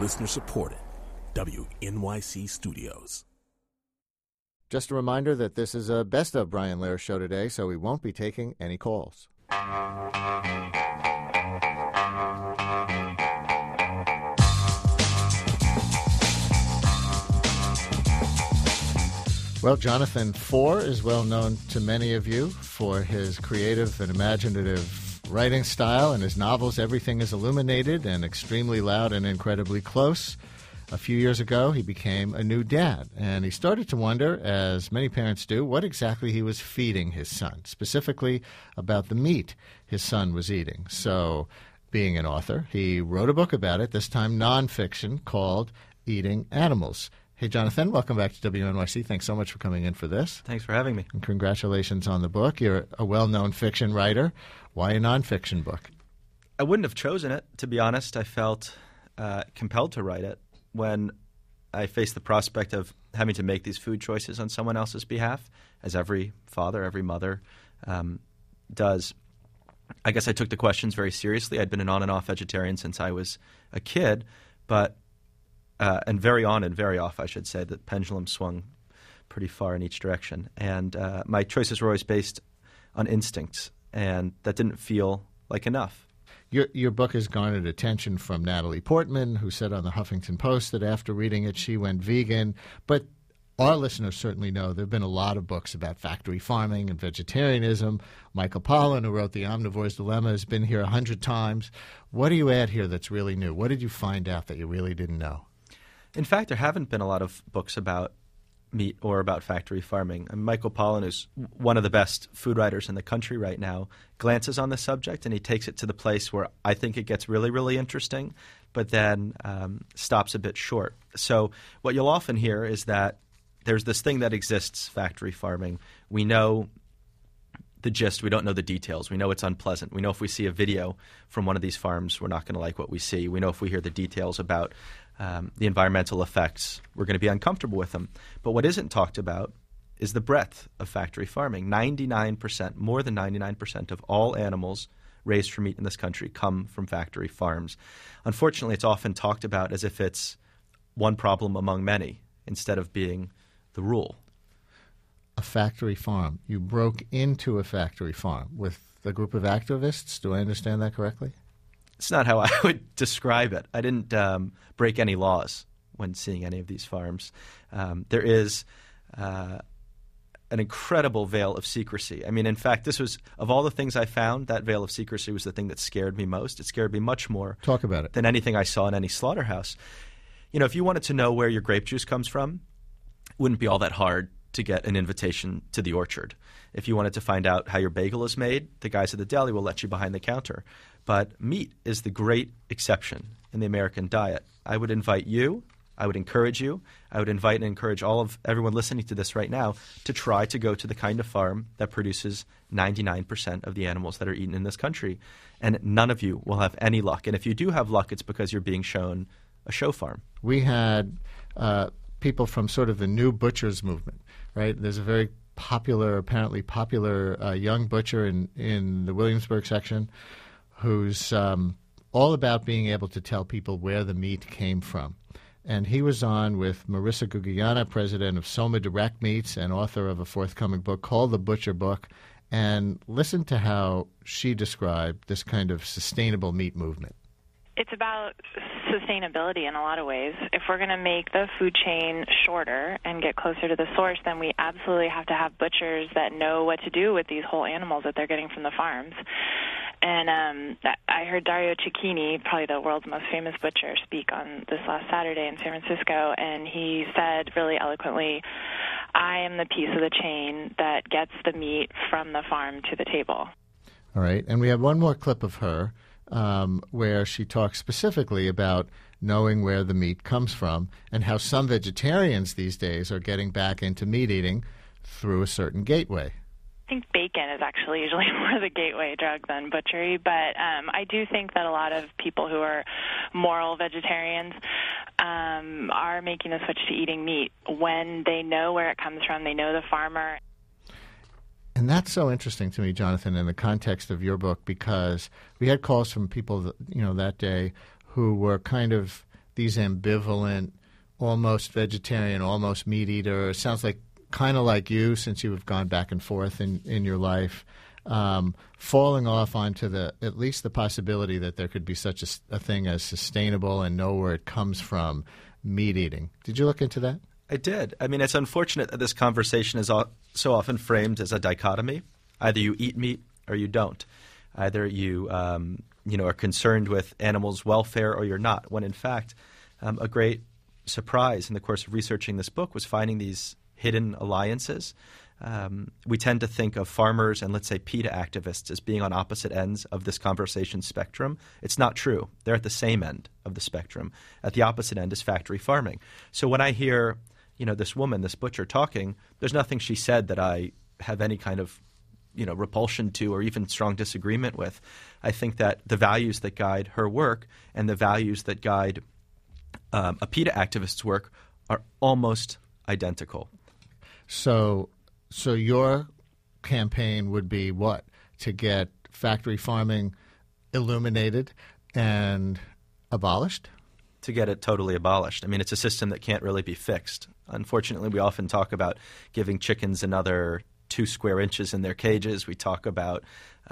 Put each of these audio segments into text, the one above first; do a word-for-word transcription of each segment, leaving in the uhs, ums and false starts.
Listener supported. W N Y C Studios. Just a reminder that this is a Best of Brian Lehrer show today, so we won't be taking any calls. Well, Jonathan Foer is well known to many of you for his creative and imaginative writing style. In his novels, everything is illuminated and extremely loud and incredibly close. A few years ago, he became a new dad, and he started to wonder, as many parents do, what exactly he was feeding his son, specifically about the meat his son was eating. So, being an author, he wrote a book about it, this time nonfiction, called Eating Animals. Hey, Jonathan, welcome back to W N Y C. Thanks so much for coming in for this. Thanks for having me. And congratulations on the book. You're a well-known fiction writer. Why a nonfiction book? I wouldn't have chosen it, to be honest. I felt uh, compelled to write it when I faced the prospect of having to make these food choices on someone else's behalf, as every father, every mother um, does. I guess I took the questions very seriously. I'd been an on and off vegetarian since I was a kid, but Uh, and very on and very off, I should say. The pendulum swung pretty far in each direction. And uh, my choices were always based on instincts, and that didn't feel like enough. Your, your book has garnered attention from Natalie Portman, who said on the Huffington Post that after reading it, she went vegan. But our listeners certainly know there have been a lot of books about factory farming and vegetarianism. Michael Pollan, who wrote The Omnivore's Dilemma, has been here a hundred times. What do you add here that's really new? What did you find out that you really didn't know? In fact, there haven't been a lot of books about meat or about factory farming. And Michael Pollan, who's one of the best food writers in the country right now, glances on the subject and he takes it to the place where I think it gets really, really interesting, but then um, stops a bit short. So what you'll often hear is that there's this thing that exists, factory farming. We know the gist. We don't know the details. We know it's unpleasant. We know if we see a video from one of these farms, we're not going to like what we see. We know if we hear the details about um, the environmental effects, we're going to be uncomfortable with them. But what isn't talked about is the breadth of factory farming. ninety-nine percent, more than ninety-nine percent of all animals raised for meat in this country come from factory farms. Unfortunately, it's often talked about as if it's one problem among many instead of being the rule. A factory farm. You broke into a factory farm with a group of activists. Do I understand that correctly? It's not how I would describe it. I didn't um, break any laws when seeing any of these farms. Um, there is uh, an incredible veil of secrecy. I mean, in fact, this was, of all the things I found, that veil of secrecy was the thing that scared me most. It scared me much more Talk about it. than anything I saw in any slaughterhouse. You know, if you wanted to know where your grape juice comes from, it wouldn't be all that hard to get an invitation to the orchard. If you wanted to find out how your bagel is made, the guys at the deli will let you behind the counter. But meat is the great exception in the American diet. I would invite you, I would encourage you, I would invite and encourage all of everyone listening to this right now to try to go to the kind of farm that produces ninety-nine percent of the animals that are eaten in this country. And none of you will have any luck. And if you do have luck, it's because you're being shown a show farm. We had uh, people from sort of the new butchers movement, right? There's a very popular, apparently popular uh, young butcher in, in the Williamsburg section who's um, all about being able to tell people where the meat came from. And he was on with Marissa Gugliana, president of Soma Direct Meats and author of a forthcoming book called The Butcher Book. And listen to how she described this kind of sustainable meat movement. It's about sustainability in a lot of ways. If we're going to make the food chain shorter and get closer to the source, then we absolutely have to have butchers that know what to do with these whole animals that they're getting from the farms. And um, I heard Dario Cecchini, probably the world's most famous butcher, speak on this last Saturday in San Francisco, and he said really eloquently, I am the piece of the chain that gets the meat from the farm to the table. All right, and we have one more clip of her um, where she talks specifically about knowing where the meat comes from and how some vegetarians these days are getting back into meat eating through a certain gateway. I think bacon is actually usually more the gateway drug than butchery, but um, I do think that a lot of people who are moral vegetarians um, are making the switch to eating meat when they know where it comes from, they know the farmer. And that's so interesting to me, Jonathan, in the context of your book, because we had calls from people, that, you know, that day who were kind of these ambivalent, almost vegetarian, almost meat eater. It sounds like kind of like you, since you have gone back and forth in, in your life, um, falling off onto the at least the possibility that there could be such a, a thing as sustainable and know where it comes from meat eating. Did you look into that? I did. I mean, it's unfortunate that this conversation is all, so often framed as a dichotomy. Either you eat meat or you don't. Either you, um, you know, are concerned with animals' welfare or you're not. When in fact, um, a great surprise in the course of researching this book was finding these hidden alliances. Um, we tend to think of farmers and, let's say, PETA activists as being on opposite ends of this conversation spectrum. It's not true. They're at the same end of the spectrum. At the opposite end is factory farming. So when I hear, you know, this woman, this butcher talking, there's nothing she said that I have any kind of, you know, repulsion to or even strong disagreement with. I think that the values that guide her work and the values that guide um, a PETA activist's work are almost identical. So, so your campaign would be what? To get factory farming illuminated and abolished? To get it totally abolished. I mean, it's a system that can't really be fixed. Unfortunately, we often talk about giving chickens another two square inches in their cages. We talk about,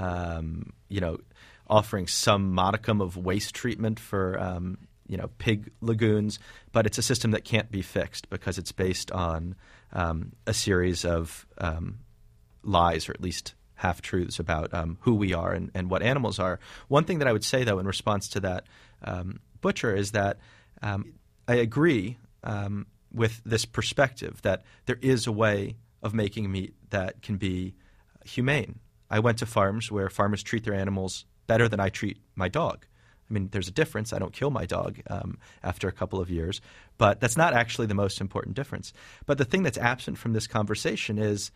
um, you know, offering some modicum of waste treatment for, um, you know, pig lagoons. But it's a system that can't be fixed because it's based on um, a series of um, lies, or at least half-truths about um, who we are and, and what animals are. One thing that I would say, though, in response to that um, butcher is that um, I agree um, with this perspective that there is a way of making meat that can be humane. I went to farms where farmers treat their animals better than I treat my dog. I mean, there's a difference. I don't kill my dog um, after a couple of years, but that's not actually the most important difference. But the thing that's absent from this conversation is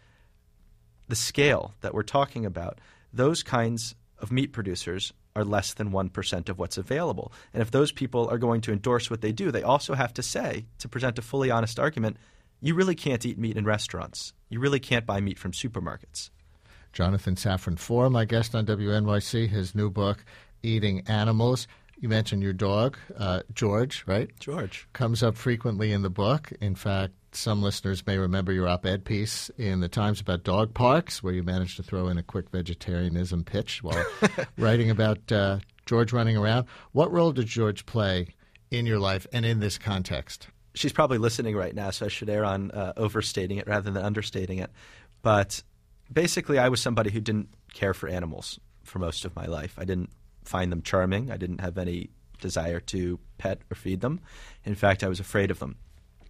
the scale that we're talking about. Those kinds of meat producers are less than one percent of what's available. And if those people are going to endorse what they do, they also have to say, to present a fully honest argument, you really can't eat meat in restaurants. You really can't buy meat from supermarkets. Jonathan Safran Foer, my guest on W N Y C, his new book, Eating Animals. You mentioned your dog, uh, George, right? George. Comes up frequently in the book. In fact, some listeners may remember your op-ed piece in the Times about dog parks, where you managed to throw in a quick vegetarianism pitch while writing about uh, George running around. What role did George play in your life and in this context? She's probably listening right now, so I should err on uh, overstating it rather than understating it. But basically, I was somebody who didn't care for animals for most of my life. I didn't find them charming. I didn't have any desire to pet or feed them. In fact, I was afraid of them.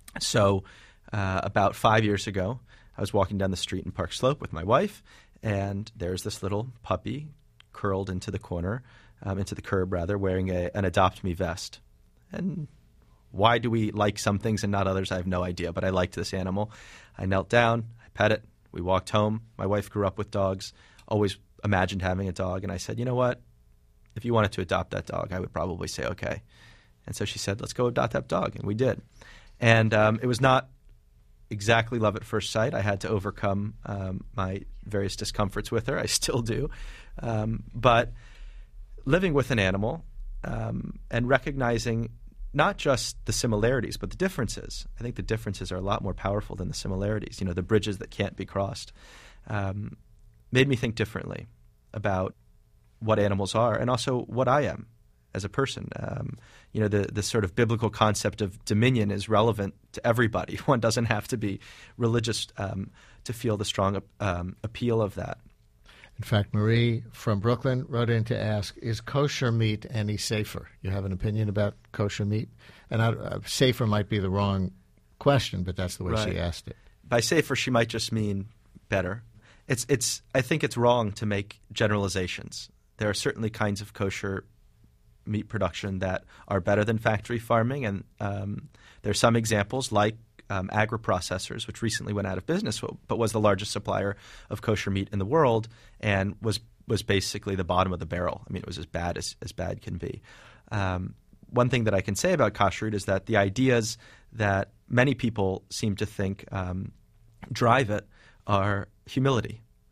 So uh, about five years ago, I was walking down the street in Park Slope with my wife, and there's this little puppy curled into the corner, um, into the curb rather, wearing a, an Adopt Me vest. And why do we like some things and not others? I have no idea, but I liked this animal. I knelt down, I pet it, we walked home. My wife grew up with dogs, always imagined having a dog, and I said, you know what? If you wanted to adopt that dog, I would probably say okay. And so she said, let's go adopt that dog, and we did. And um, it was not exactly love at first sight. I had to overcome um, my various discomforts with her. I still do. Um, but living with an animal um, and recognizing not just the similarities, but the differences. I think the differences are a lot more powerful than the similarities, you know, the bridges that can't be crossed, um, made me think differently about what animals are and also what I am as a person. Um, you know, the, the sort of biblical concept of dominion is relevant to everybody. One doesn't have to be religious um, to feel the strong um, appeal of that. In fact, Marie from Brooklyn wrote in to ask, is kosher meat any safer? You have an opinion about kosher meat? And I, uh, safer might be the wrong question, but that's the way Right. she asked it. By safer, she might just mean better. It's, it's, I think it's wrong to make generalizations. There are certainly kinds of kosher meat production that are better than factory farming, and um, there are some examples like um, agri-processors, which recently went out of business, but was the largest supplier of kosher meat in the world and was was basically the bottom of the barrel. I mean, it was as bad as, as bad can be. Um, one thing that I can say about kashrut is that the ideas that many people seem to think um, drive it are humility.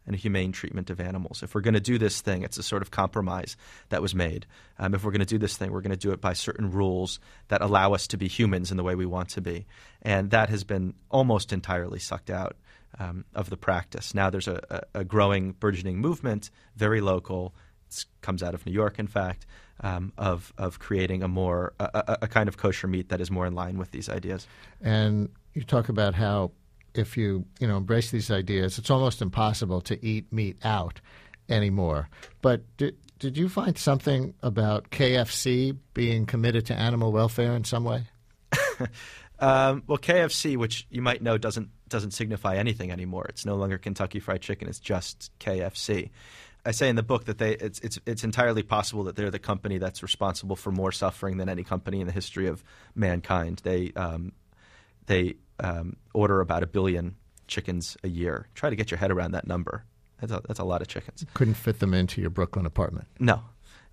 and a humane treatment of animals. If we're going to do this thing, it's a sort of compromise that was made. Um, if we're going to do this thing, we're going to do it by certain rules that allow us to be humans in the way we want to be. And that has been almost entirely sucked out um, of the practice. Now there's a, a, a growing, burgeoning movement, very local, it comes out of New York, in fact, um, of, of creating a more a, a, a kind of kosher meat that is more in line with these ideas. And you talk about how if you, you know, embrace these ideas, it's almost impossible to eat meat out anymore. But did, did you find something about K F C being committed to animal welfare in some way? um, well, K F C, which you might know, doesn't doesn't signify anything anymore. It's no longer Kentucky Fried Chicken. It's just K F C. I say in the book that they it's it's it's entirely possible that they're the company that's responsible for more suffering than any company in the history of mankind. They um, they um, order about a billion chickens a year. Try to get your head around that number. That's a, that's a lot of chickens. Couldn't fit them into your Brooklyn apartment. No,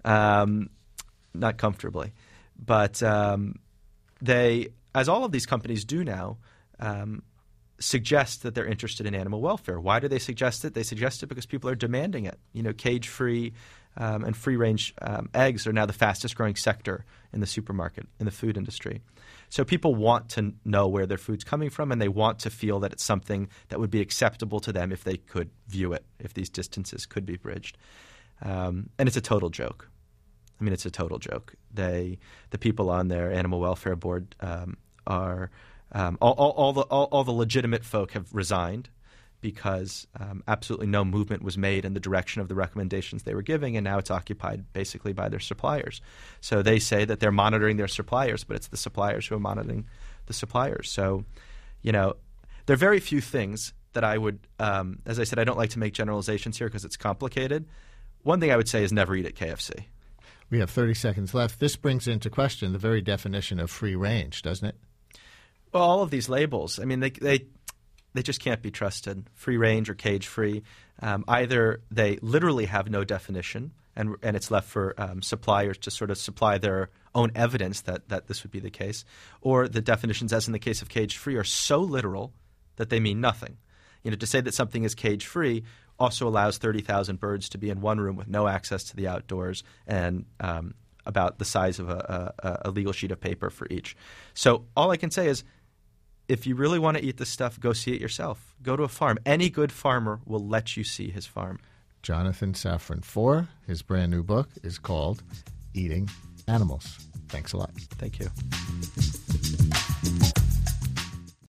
um, not comfortably. But um, they, as all of these companies do now, um, suggest that they're interested in animal welfare. Why do they suggest it? They suggest it because people are demanding it. You know, cage-free um, and free-range um, eggs are now the fastest-growing sector in the supermarket, in the food industry. So people want to know where their food's coming from, and they want to feel that it's something that would be acceptable to them if they could view it, if these distances could be bridged. Um, and it's a total joke. I mean, it's a total joke. They, the people on their animal welfare board um, are um, all, all, all the all, all the legitimate folk have resigned because um, absolutely no movement was made in the direction of the recommendations they were giving, and now it's occupied basically by their suppliers. So they say that they're monitoring their suppliers, but it's the suppliers who are monitoring the suppliers. So, you know, there are very few things that I would, um, as I said, I don't like to make generalizations here because it's complicated. One thing I would say is never eat at K F C. We have thirty seconds left. This brings into question the very definition of free range, doesn't it? Well, all of these labels, I mean, they they they just can't be trusted. Free range or cage free. Um, either they literally have no definition, and and it's left for um, suppliers to sort of supply their own evidence that, that this would be the case, or the definitions, as in the case of cage free, are so literal that they mean nothing. You know, to say that something is cage free also allows thirty thousand birds to be in one room with no access to the outdoors and um, about the size of a, a, a legal sheet of paper for each. So all I can say is, if you really want to eat this stuff, go see it yourself. Go to a farm. Any good farmer will let you see his farm. Jonathan Safran Foer, his brand new book is called Eating Animals. Thanks a lot. Thank you.